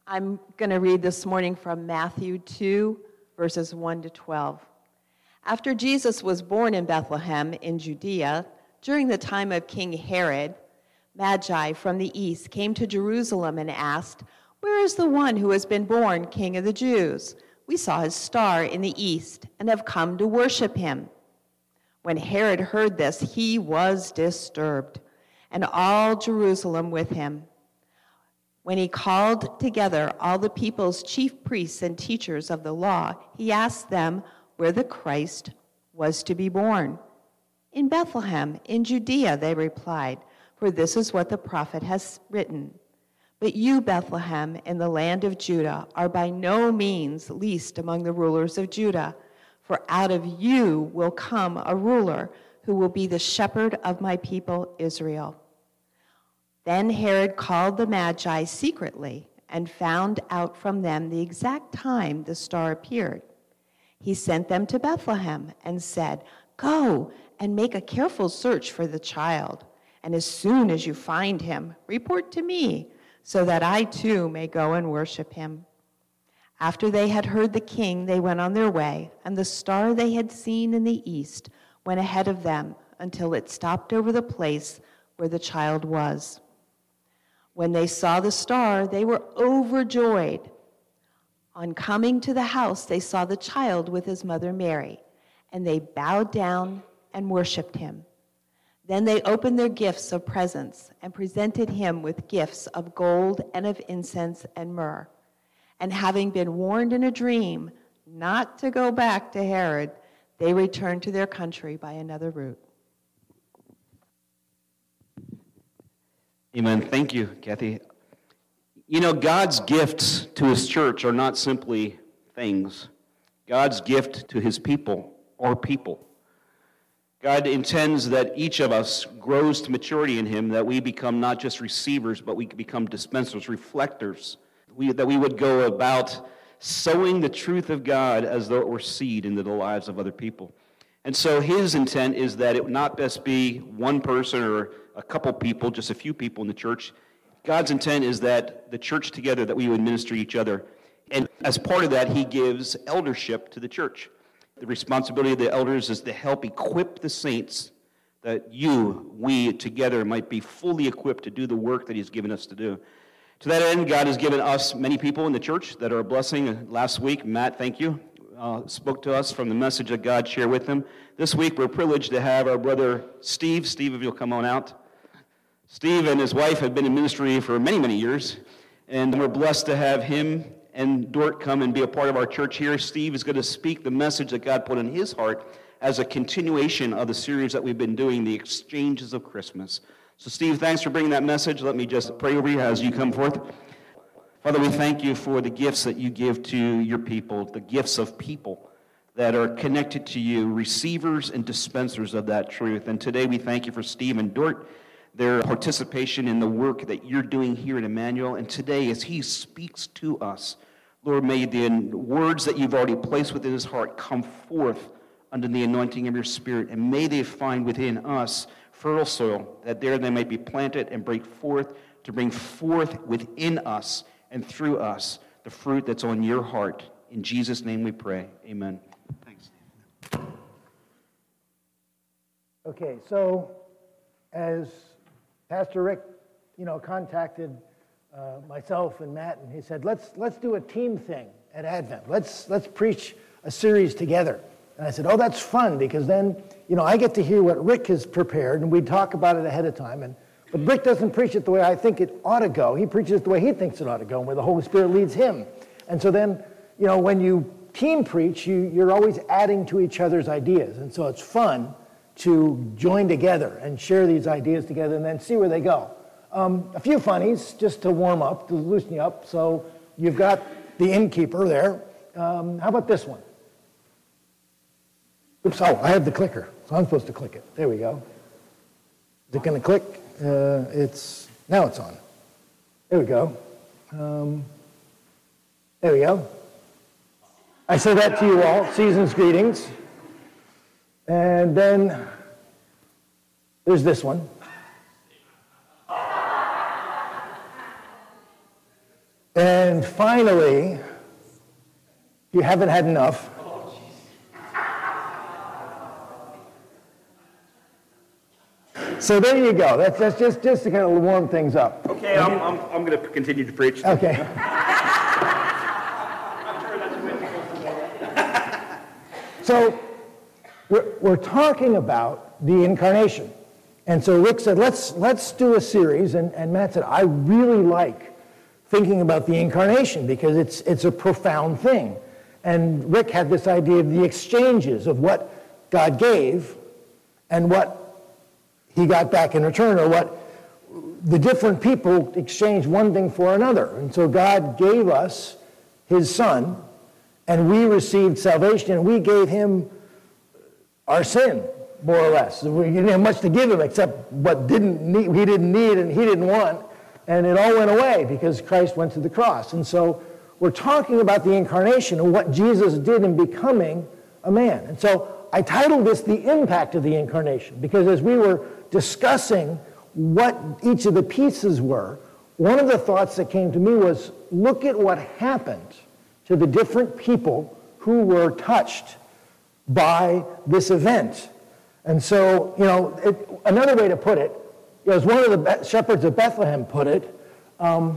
I'm going to read this morning from Matthew 2, verses 1 to 12. After Jesus was born in Bethlehem in Judea, during the time of King Herod, Magi from the east came to Jerusalem and asked, "Where is the one who has been born King of the Jews? We saw his star in the east and have come to worship him." When Herod heard this, he was disturbed, and all Jerusalem with him. When he called together all the people's chief priests and teachers of the law, he asked them where the Christ was to be born. "In Bethlehem, in Judea," they replied, "for this is what the prophet has written. But you, Bethlehem, in the land of Judah, are by no means least among the rulers of Judah, for out of you will come a ruler who will be the shepherd of my people Israel." Then Herod called the Magi secretly and found out from them the exact time the star appeared. He sent them to Bethlehem and said, "Go and make a careful search for the child, and as soon as you find him, report to me, so that I too may go and worship him." After they had heard the king, they went on their way, and the star they had seen in the east went ahead of them until it stopped over the place where the child was. When they saw the star, they were overjoyed. On coming to the house, they saw the child with his mother Mary, and they bowed down and worshiped him. Then they opened their gifts of presents and presented him with gifts of gold and of incense and myrrh. And having been warned in a dream not to go back to Herod, they returned to their country by another route. Amen. Thank you, Kathy. You know, God's gifts to his church are not simply things. God's gift to his people are people. God intends that each of us grows to maturity in him, that we become not just receivers, but we become dispensers, reflectors. That we would go about sowing the truth of God as though it were seed into the lives of other people. And so his intent is that it would not just be one person or a couple people, just a few people in the church. God's intent is that the church together, that we would minister to each other. And as part of that, he gives eldership to the church. The responsibility of the elders is to help equip the saints, that we together might be fully equipped to do the work that he's given us to do. To that end, God has given us many people in the church that are a blessing. Last week, Matt, thank you, spoke to us from the message that God shared with him. This week, we're privileged to have our brother Steve. Steve, if you'll come on out. Steve and his wife have been in ministry for many, many years, and we're blessed to have him and Dort come and be a part of our church here. Steve is going to speak the message that God put in his heart as a continuation of the series that we've been doing, The Exchanges of Christmas. So Steve, thanks for bringing that message. Let me just pray over you as you come forth. Father, we thank you for the gifts that you give to your people, the gifts of people that are connected to you, receivers and dispensers of that truth. And today we thank you for Steve and Dort, their participation in the work that you're doing here at Emmanuel. And today, as he speaks to us, Lord, may the words that you've already placed within his heart come forth under the anointing of your Spirit. And may they find within us fertile soil, that there they might be planted and break forth, to bring forth within us and through us the fruit that's on your heart. In Jesus' name we pray. Amen. Thanks. Okay, so as Pastor Rick, contacted myself and Matt, and he said, let's do a team thing at Advent. Let's preach a series together. And I said, oh, that's fun, because then, I get to hear what Rick has prepared, and we talk about it ahead of time. But Rick doesn't preach it the way I think it ought to go. He preaches it the way he thinks it ought to go, and where the Holy Spirit leads him. And so then, when you team preach, you're always adding to each other's ideas. And so it's fun to join together and share these ideas together and then see where they go. A few funnies just to warm up, to loosen you up. So you've got the innkeeper there. How about this one? Oops, I have the clicker, so I'm supposed to click it. There we go. Is it going to click? Now it's on. There we go. There we go. I say that to you all, season's greetings. And then there's this one. And finally, you haven't had enough. So there you go. That's just to kind of warm things up. Okay, I'm going to continue to preach. Okay. So we're talking about the incarnation. And so Rick said, let's do a series. And Matt said, I really like thinking about the incarnation because it's a profound thing. And Rick had this idea of the exchanges of what God gave and what he got back in return, or what the different people exchanged one thing for another. And so God gave us his son, and we received salvation, and we gave him our sin, more or less. We didn't have much to give him except what he didn't need and he didn't want, and it all went away because Christ went to the cross. And so we're talking about the incarnation and what Jesus did in becoming a man. And so I titled this The Impact of the Incarnation, because as we were discussing what each of the pieces were, one of the thoughts that came to me was, look at what happened to the different people who were touched by this event. And so, another way to put it, as one of the shepherds of Bethlehem put it, what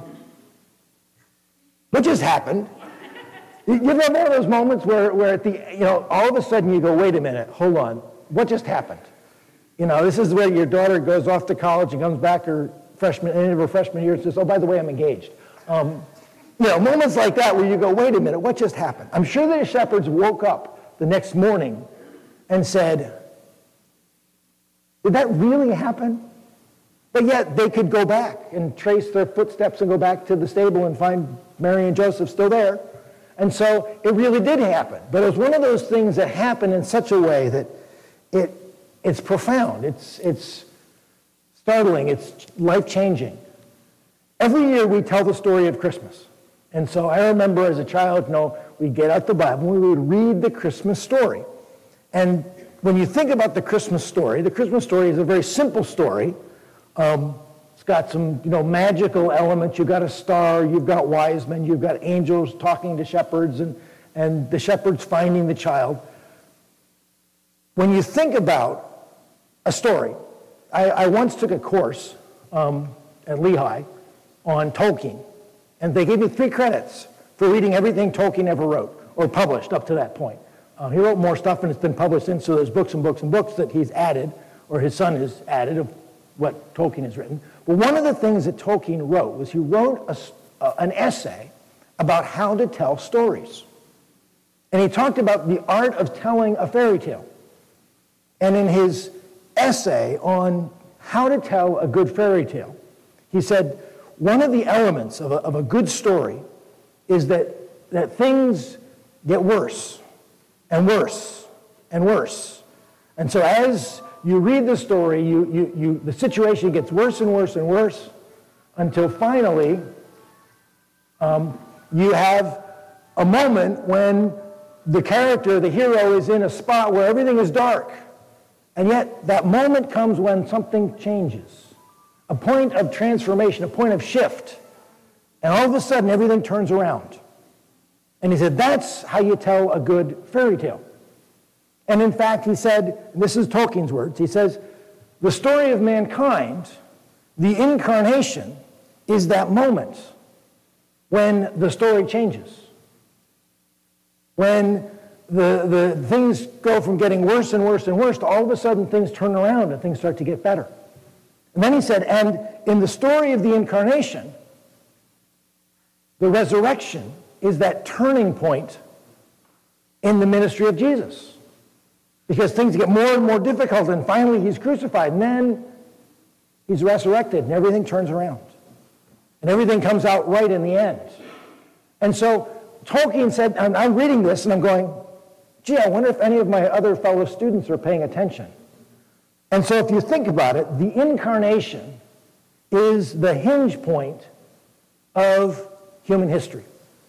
just happened? You ever have one of those moments where at the, all of a sudden you go, wait a minute, hold on, what just happened? This is where your daughter goes off to college and comes back end of her freshman year and says, oh, by the way, I'm engaged. Moments like that where you go, wait a minute, what just happened? I'm sure the shepherds woke up the next morning and said, did that really happen? But yet they could go back and trace their footsteps and go back to the stable and find Mary and Joseph still there. And so it really did happen. But it was one of those things that happened in such a way that it's profound, it's startling, it's life-changing. Every year we tell the story of Christmas. And so I remember as a child, we'd get out the Bible and we would read the Christmas story. And when you think about the Christmas story is a very simple story. It's got some, magical elements. You've got a star, you've got wise men, you've got angels talking to shepherds, and the shepherds finding the child. When you think about a story, I once took a course at Lehigh on Tolkien, and they gave me 3 credits for reading everything Tolkien ever wrote, or published up to that point. He wrote more stuff, and it's been published in, so there's books and books and books that he's added, or his son has added, of what Tolkien has written. But one of the things that Tolkien wrote was he wrote an essay about how to tell stories. And he talked about the art of telling a fairy tale. And in his essay on how to tell a good fairy tale, he said, one of the elements of a good story is that things get worse and worse and worse. And so as you read the story, the situation gets worse and worse and worse until finally you have a moment when the character, the hero, is in a spot where everything is dark. And yet that moment comes when something changes. A point of transformation, a point of shift. And all of a sudden everything turns around. And he said, that's how you tell a good fairy tale. And in fact, he said, and this is Tolkien's words, he says, the story of mankind, the incarnation, is that moment when the story changes. When the things go from getting worse and worse and worse to all of a sudden things turn around and things start to get better. And then he said, and in the story of the incarnation, the resurrection is that turning point in the ministry of Jesus. Because things get more and more difficult, and finally he's crucified, and then he's resurrected, and everything turns around. And everything comes out right in the end. And so Tolkien said, and I'm reading this, and I'm going, gee, I wonder if any of my other fellow students are paying attention. And so if you think about it, the incarnation is the hinge point of human history.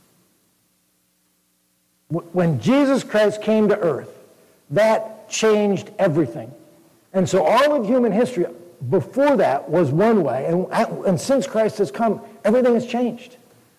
When Jesus Christ came to earth, that changed everything. And so all of human history before that was one way, and since Christ has come, everything has changed.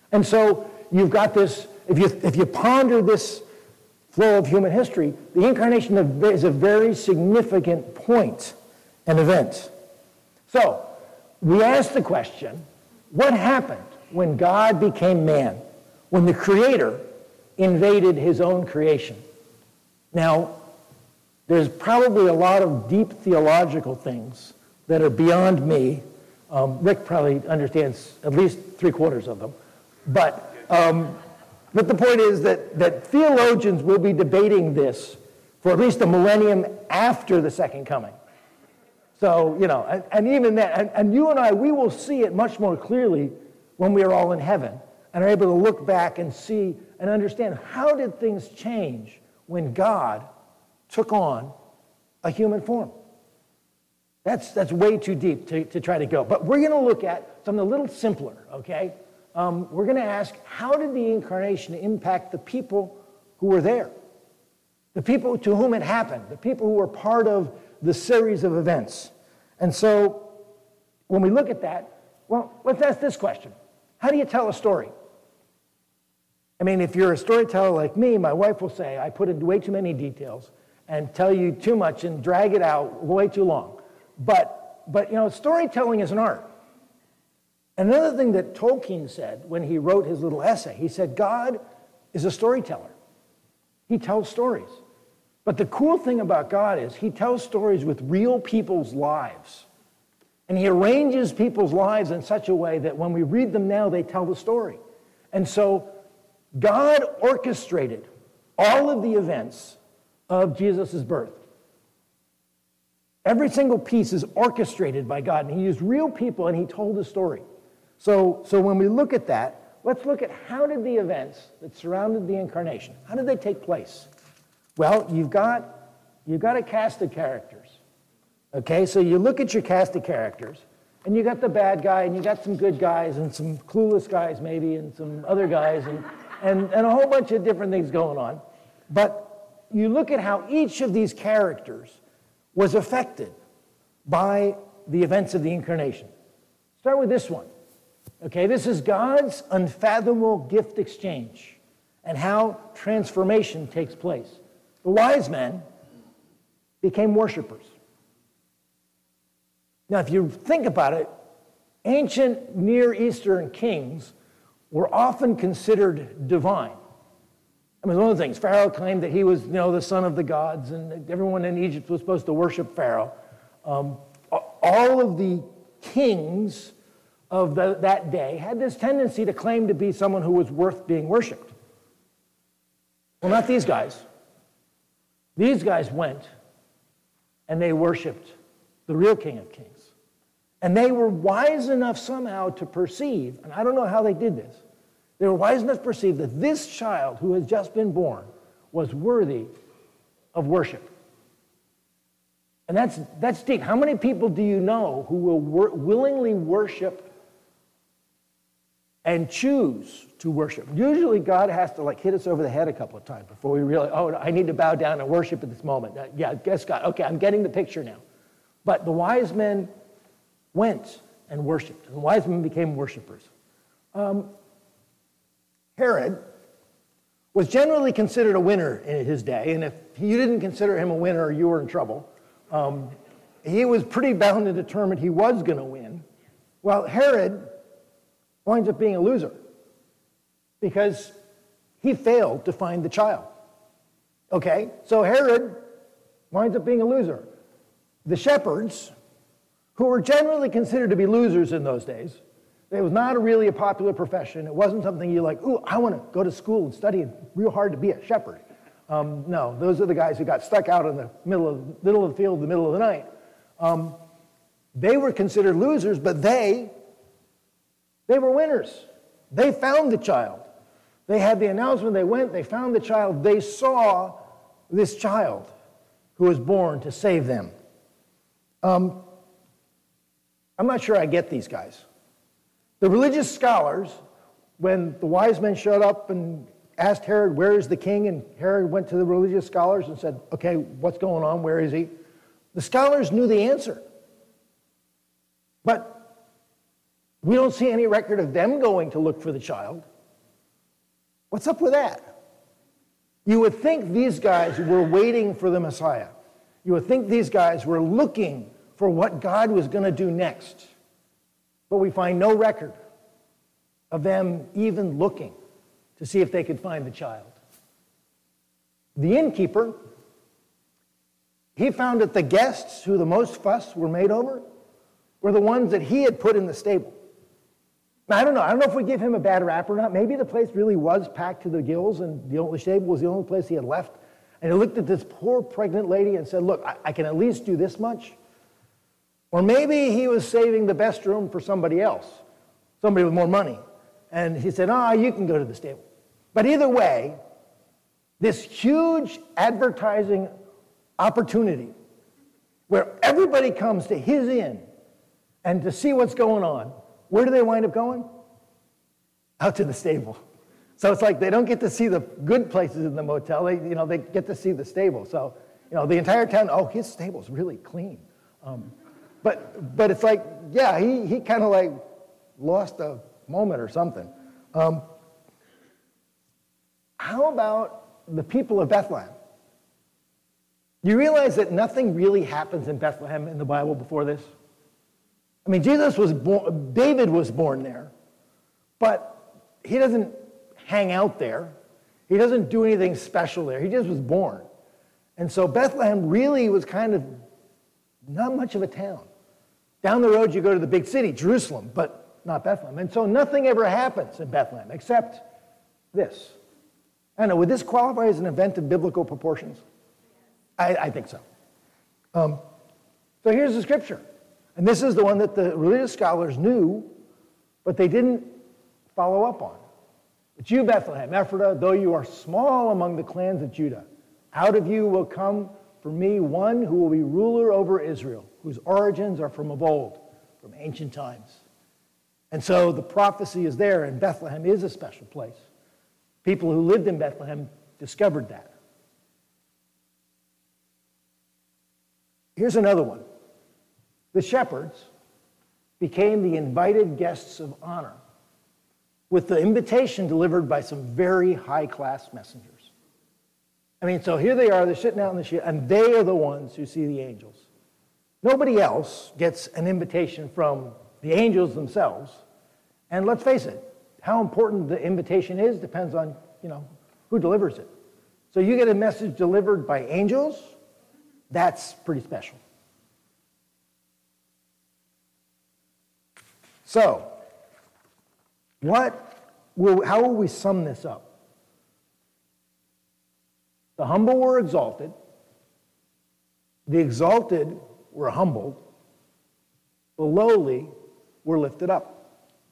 And so you've got this, if you ponder this flow of human history, the incarnation is a very significant point and event. So we ask the question, what happened when God became man, when the Creator invaded his own creation? Now, there's probably a lot of deep theological things that are beyond me. Rick probably understands at least 3/4 of them. But the point is that theologians will be debating this for at least a millennium after the second coming. So, and even then, and you and I, we will see it much more clearly when we are all in heaven and are able to look back and see and understand how did things change when God took on a human form. That's way too deep to try to go. But we're going to look at something a little simpler, okay? We're going to ask, how did the incarnation impact the people who were there? The people to whom it happened, the people who were part of the series of events. And so when we look at that, well, let's ask this question. How do you tell a story? I mean, if you're a storyteller like me, my wife will say, I put in way too many details and tell you too much and drag it out way too long. But storytelling is an art. Another thing that Tolkien said when he wrote his little essay, he said, God is a storyteller. He tells stories. But the cool thing about God is he tells stories with real people's lives. And he arranges people's lives in such a way that when we read them now, they tell the story. And so God orchestrated all of the events of Jesus' birth. Every single piece is orchestrated by God, and he used real people, and he told a story. So when we look at that, let's look at how did the events that surrounded the incarnation, how did they take place? Well, you've got a cast of characters. Okay, so you look at your cast of characters, and you got the bad guy, and you got some good guys, and some clueless guys maybe, and some other guys, and a whole bunch of different things going on. But you look at how each of these characters was affected by the events of the incarnation. Start with this one. Okay, this is God's unfathomable gift exchange and how transformation takes place. The wise men became worshipers. Now, if you think about it, ancient Near Eastern kings were often considered divine. I mean, one of the things, Pharaoh claimed that he was, the son of the gods, and everyone in Egypt was supposed to worship Pharaoh. All of the kings of that day had this tendency to claim to be someone who was worth being worshipped. Well, not these guys. These guys went and they worshiped the real King of Kings. And they were wise enough somehow to perceive, and I don't know how they did this, they were wise enough to perceive that this child who had just been born was worthy of worship. And that's deep. How many people do you know who will willingly worship and choose to worship? Usually God has to hit us over the head a couple of times before we realize, I need to bow down and worship at this moment. Guess God. Okay, I'm getting the picture now. But the wise men went and worshiped, and the wise men became worshipers. Herod was generally considered a winner in his day, and if you didn't consider him a winner, you were in trouble. He was pretty bound and determined he was going to win. Well, Herod winds up being a loser because he failed to find the child. Okay, so Herod winds up being a loser. The shepherds, who were generally considered to be losers in those days, it was not really a popular profession. It wasn't something you I want to go to school and study real hard to be a shepherd. No, those are the guys who got stuck out in the middle of the field in the middle of the night. They were considered losers, but they were winners. They found the child. They had the announcement, they went, they found the child. They saw this child who was born to save them. I'm not sure I get these guys. The religious scholars, when the wise men showed up and asked Herod, where is the king? And Herod went to the religious scholars and said, okay, what's going on? Where is he? The scholars knew the answer. But we don't see any record of them going to look for the child. What's up with that? You would think these guys were waiting for the Messiah. You would think these guys were looking for what God was going to do next. But we find no record of them even looking to see if they could find the child. The innkeeper, he found that the guests who the most fuss were made over were the ones that he had put in the stable. Now, I don't know if we give him a bad rap or not. Maybe the place really was packed to the gills and the stable was the only place he had left. And he looked at this poor pregnant lady and said, look, I can at least do this much. Or maybe he was saving the best room for somebody else, somebody with more money. And he said, you can go to the stable. But either way, this huge advertising opportunity where everybody comes to his inn and to see what's going on, where do they wind up going? Out to the stable. So it's like they don't get to see the good places in the motel. They get to see the stable. So, the entire town, his stable's really clean. But it's like, yeah, he kind of like lost a moment or something. How about the people of Bethlehem? You realize that nothing really happens in Bethlehem in the Bible before this? I mean, David was born there, but he doesn't hang out there. He doesn't do anything special there. He just was born. And so Bethlehem really was kind of not much of a town. Down the road, you go to the big city, Jerusalem, but not Bethlehem. And so nothing ever happens in Bethlehem except this. I don't know, would this qualify as an event of biblical proportions? I think so. So here's the scripture. And this is the one that the religious scholars knew, but they didn't follow up on. But you, Bethlehem, Ephrathah, though you are small among the clans of Judah, out of you will come for me one who will be ruler over Israel, whose origins are from of old, from ancient times. And so the prophecy is there, and Bethlehem is a special place. People who lived in Bethlehem discovered that. Here's another one. The shepherds became the invited guests of honor with the invitation delivered by some very high-class messengers. I mean, so here they are, they're sitting out in the shade, and they are the ones who see the angels. Nobody else gets an invitation from the angels themselves. And let's face it, how important the invitation is depends on, who delivers it. So you get a message delivered by angels, that's pretty special. So, how will we sum this up? The humble were exalted. The exalted were humbled. The lowly were lifted up.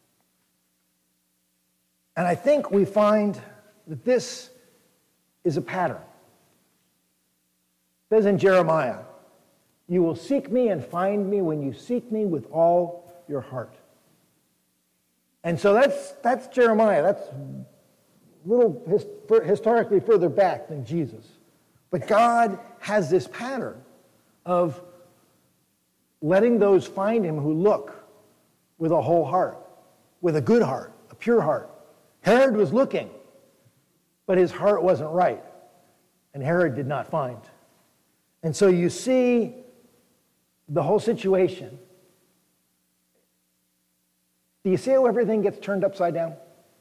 And I think we find that this is a pattern. It says in Jeremiah, you will seek me and find me when you seek me with all your heart. And so that's Jeremiah. That's a little historically further back than Jesus. But God has this pattern of letting those find him who look with a whole heart, with a good heart, a pure heart. Herod was looking, but his heart wasn't right, and Herod did not find. And so you see the whole situation. Do you see how everything gets turned upside down?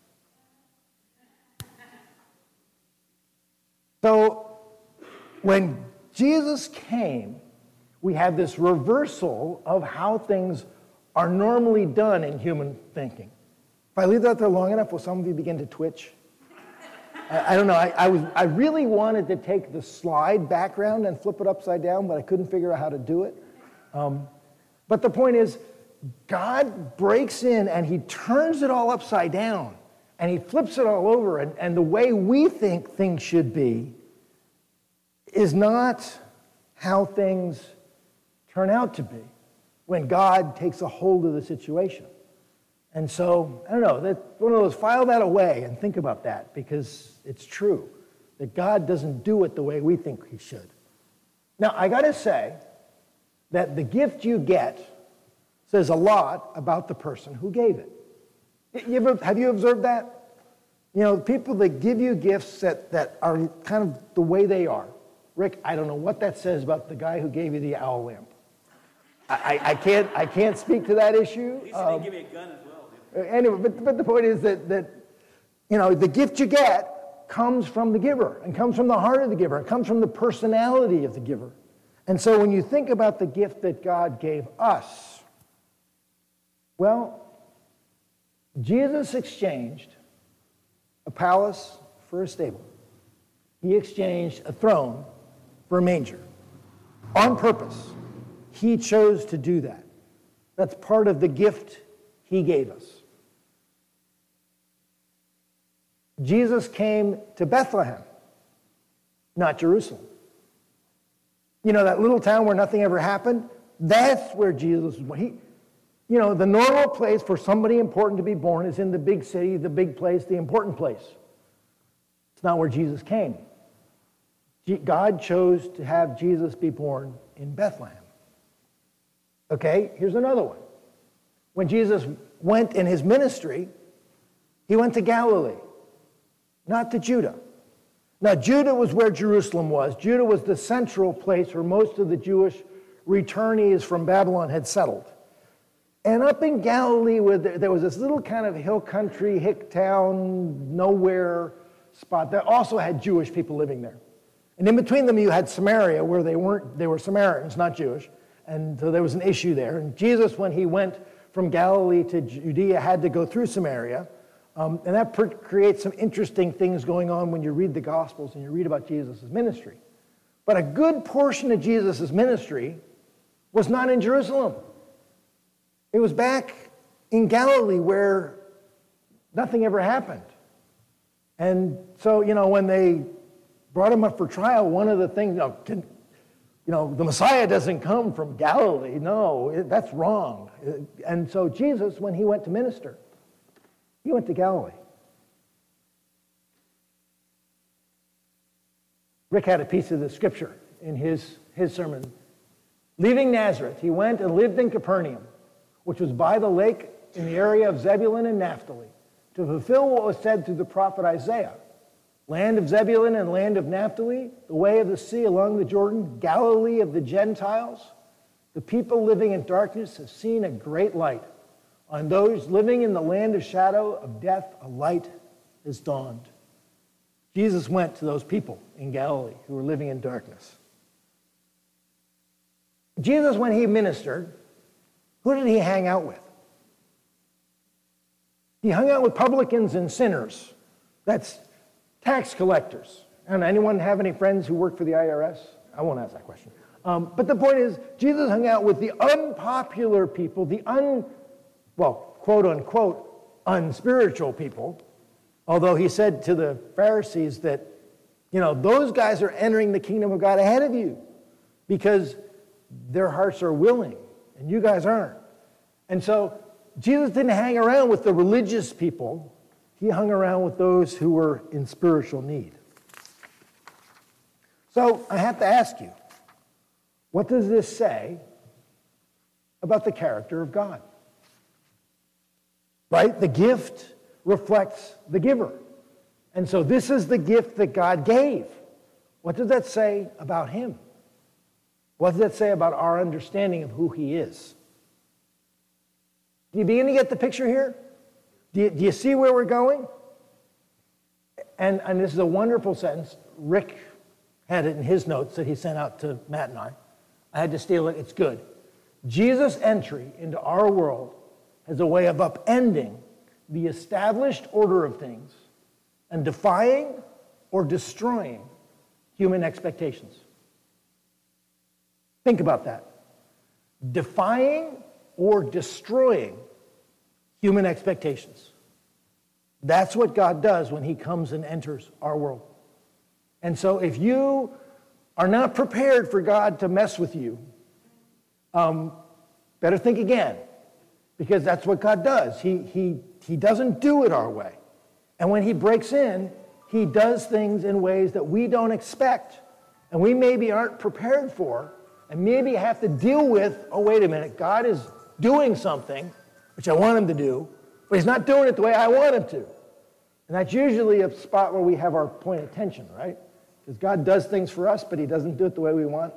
So when Jesus came, we have this reversal of how things are normally done in human thinking. If I leave that there long enough, will some of you begin to twitch? I don't know. I really wanted to take the slide background and flip it upside down, but I couldn't figure out how to do it. But the point is, God breaks in and he turns it all upside down and he flips it all over, and the way we think things should be is not how things turn out to be when God takes a hold of the situation. And so, I don't know, that's one of those, file that away and think about that, because it's true that God doesn't do it the way we think he should. Now, I got to say that the gift you get says a lot about the person who gave it. Have you observed that? You know, people that give you gifts that are kind of the way they are. Rick, I don't know what that says about the guy who gave you the owl lamp. I can't speak to that issue. He said he'd give me a gun as well. Anyway, but the point is that you know, the gift you get comes from the giver and comes from the heart of the giver. It comes from the personality of the giver. And so when you think about the gift that God gave us, well, Jesus exchanged a palace for a stable. He exchanged a throne for a manger on purpose. He chose to do that. That's part of the gift he gave us. Jesus came to Bethlehem, not Jerusalem. You know, that little town where nothing ever happened? That's where Jesus was. You know, the normal place for somebody important to be born is in the big city, the big place, the important place. It's not where Jesus came. God chose to have Jesus be born in Bethlehem. Okay, here's another one. When Jesus went in his ministry, he went to Galilee, not to Judah. Now, Judah was where Jerusalem was. Judah was the central place where most of the Jewish returnees from Babylon had settled. And up in Galilee, where there was this little kind of hill country, hick town, nowhere spot that also had Jewish people living there. And in between them, you had Samaria, where they were Samaritans, not Jewish. And so there was an issue there. And Jesus, when he went from Galilee to Judea, had to go through Samaria. And that creates some interesting things going on when you read the Gospels and you read about Jesus' ministry. But a good portion of Jesus' ministry was not in Jerusalem. It was back in Galilee where nothing ever happened. And so, you know, when they brought him up for trial, one of the things, the Messiah doesn't come from Galilee. No, that's wrong. And so Jesus, when he went to minister, he went to Galilee. Rick had a piece of the scripture in his sermon. Leaving Nazareth, he went and lived in Capernaum, which was by the lake in the area of Zebulun and Naphtali, to fulfill what was said through the prophet Isaiah. Land of Zebulun and land of Naphtali, the way of the sea along the Jordan, Galilee of the Gentiles. The people living in darkness have seen a great light. On those living in the land of shadow of death, a light has dawned. Jesus went to those people in Galilee who were living in darkness. Jesus, when he ministered, who did he hang out with? He hung out with publicans and sinners. That's tax collectors. And anyone have any friends who work for the IRS? I won't ask that question. But the point is, Jesus hung out with the unpopular people, quote unquote, unspiritual people. Although he said to the Pharisees that, those guys are entering the kingdom of God ahead of you because their hearts are willing and you guys aren't. And so Jesus didn't hang around with the religious people. He hung around with those who were in spiritual need. So I have to ask you, what does this say about the character of God? Right? The gift reflects the giver. And so this is the gift that God gave. What does that say about him? What does that say about our understanding of who he is? Do you begin to get the picture here? Do you see where we're going? And this is a wonderful sentence. Rick had it in his notes that he sent out to Matt and I. I had to steal it. It's good. Jesus' entry into our world has a way of upending the established order of things and defying or destroying human expectations. Think about that. Defying or destroying human expectations. That's what God does when he comes and enters our world. And so if you are not prepared for God to mess with you, better think again, because that's what God does. He doesn't do it our way. And when he breaks in, he does things in ways that we don't expect, and we maybe aren't prepared for, and maybe have to deal with, oh, wait a minute, God is doing something, which I want him to do, but he's not doing it the way I want him to. And And that's usually a spot where we have our point of tension, right? Because God does things for us, but he doesn't do it the way we want.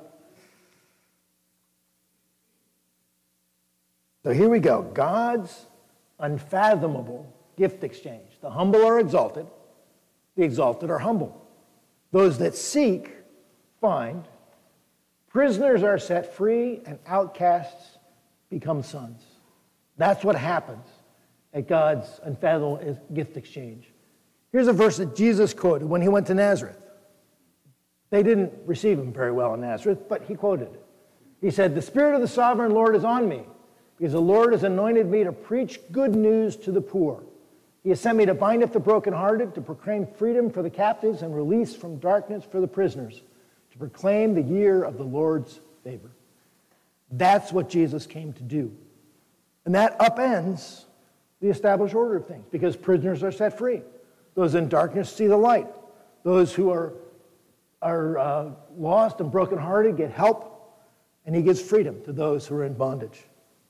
So here we go. God's unfathomable gift exchange. The humble are exalted. The exalted are humble. Those that seek, find. Prisoners are set free, and outcasts become sons. That's what happens at God's unfathomable gift exchange. Here's a verse that Jesus quoted when he went to Nazareth. They didn't receive him very well in Nazareth, but he quoted it. He said, "The Spirit of the Sovereign Lord is on me, because the Lord has anointed me to preach good news to the poor. He has sent me to bind up the brokenhearted, to proclaim freedom for the captives and release from darkness for the prisoners, to proclaim the year of the Lord's favor." That's what Jesus came to do. And that upends the established order of things, because prisoners are set free. Those in darkness see the light. Those who are lost and brokenhearted get help, and he gives freedom to those who are in bondage.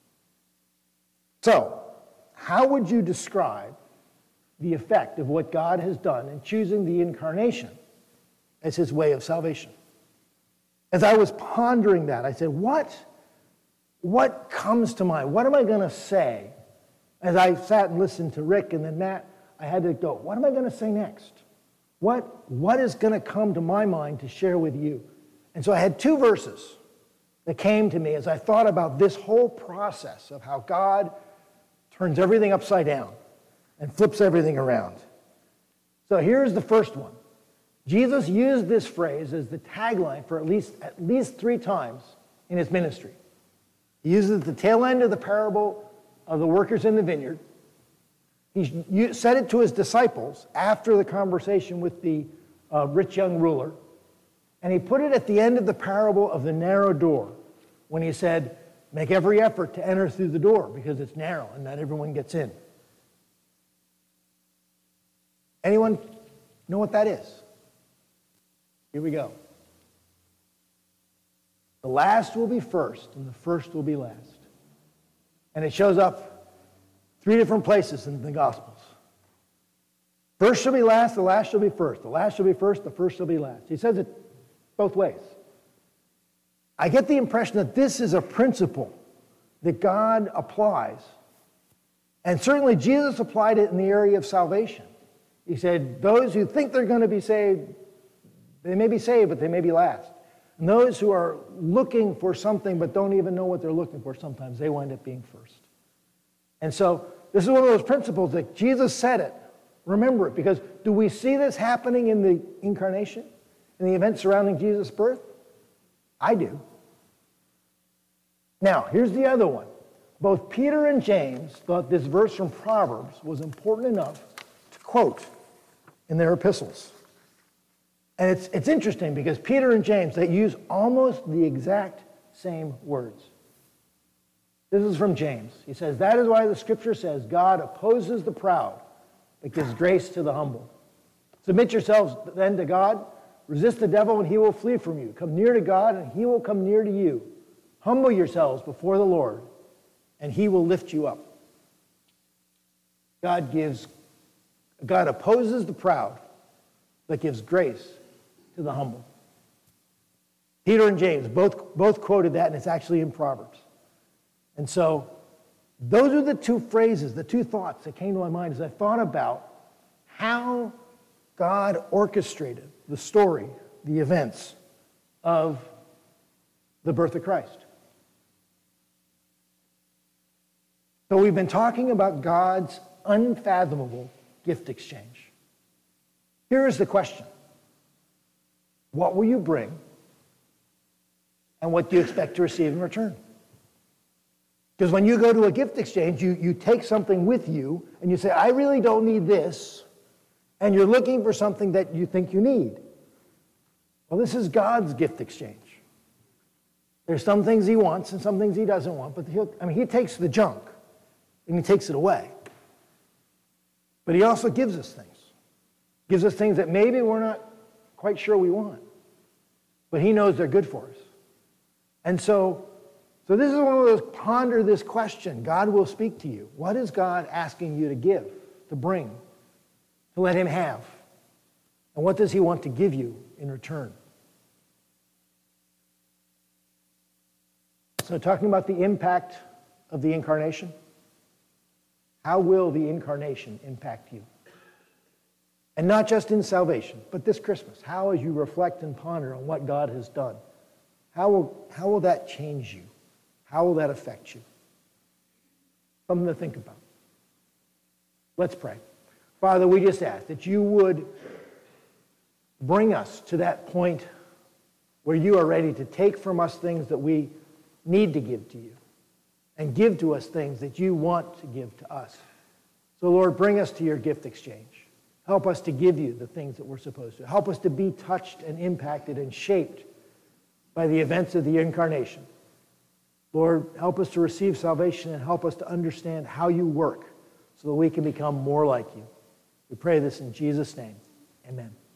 So, how would you describe the effect of what God has done in choosing the incarnation as his way of salvation? As I was pondering that, I said, what comes to mind? What am I going to say? As I sat and listened to Rick and then Matt, I had to go, what am I going to say next? What is going to come to my mind to share with you? And so I had two verses that came to me as I thought about this whole process of how God turns everything upside down and flips everything around. So here's the first one. Jesus used this phrase as the tagline for at least 3 times in his ministry. He used it at the tail end of the parable of the workers in the vineyard. He said it to his disciples after the conversation with the rich young ruler. And he put it at the end of the parable of the narrow door when he said, make every effort to enter through the door because it's narrow and not everyone gets in. Anyone know what that is? Here we go. The last will be first and the first will be last. And it shows up 3 different places in the Gospels. First shall be last, the last shall be first. The last shall be first, the first shall be last. He says it both ways. I get the impression that this is a principle that God applies. And certainly Jesus applied it in the area of salvation. He said, those who think they're going to be saved, they may be saved, but they may be last. And those who are looking for something but don't even know what they're looking for, sometimes they wind up being first. And so this is one of those principles that Jesus said it. Remember it, because do we see this happening in the incarnation, in the events surrounding Jesus' birth? I do. Now, here's the other one. Both Peter and James thought this verse from Proverbs was important enough to quote in their epistles. And it's interesting because Peter and James, they use almost the exact same words. This is from James. He says, that is why the scripture says, God opposes the proud, but gives grace to the humble. Submit yourselves then to God. Resist the devil and he will flee from you. Come near to God and he will come near to you. Humble yourselves before the Lord and he will lift you up. God opposes the proud, but gives grace to the humble. Peter and James both quoted that, and it's actually in Proverbs. And so those are the 2 phrases, the 2 thoughts that came to my mind as I thought about how God orchestrated the story, the events of the birth of Christ. So we've been talking about God's unfathomable gift exchange. Here is the question. What will you bring? And what do you expect to receive in return? Because when you go to a gift exchange, you take something with you and you say, I really don't need this. And you're looking for something that you think you need. Well, this is God's gift exchange. There's some things he wants and some things he doesn't want, but he takes the junk and he takes it away. But he also gives us things. Gives us things that maybe we're not quite sure we want. But he knows they're good for us. And so this is one of those ponder this question. God will speak to you. What is God asking you to give, to bring to to let him have? And what does he want to give you in return? So talking about the impact of the incarnation, how will the incarnation impact you? And not just in salvation, but this Christmas. How, as you reflect and ponder on what God has done, how will that change you? How will that affect you? Something to think about. Let's pray. Father, we just ask that you would bring us to that point where you are ready to take from us things that we need to give to you and give to us things that you want to give to us. So, Lord, bring us to your gift exchange. Help us to give you the things that we're supposed to. Help us to be touched and impacted and shaped by the events of the incarnation. Lord, help us to receive salvation and help us to understand how you work so that we can become more like you. We pray this in Jesus' name. Amen.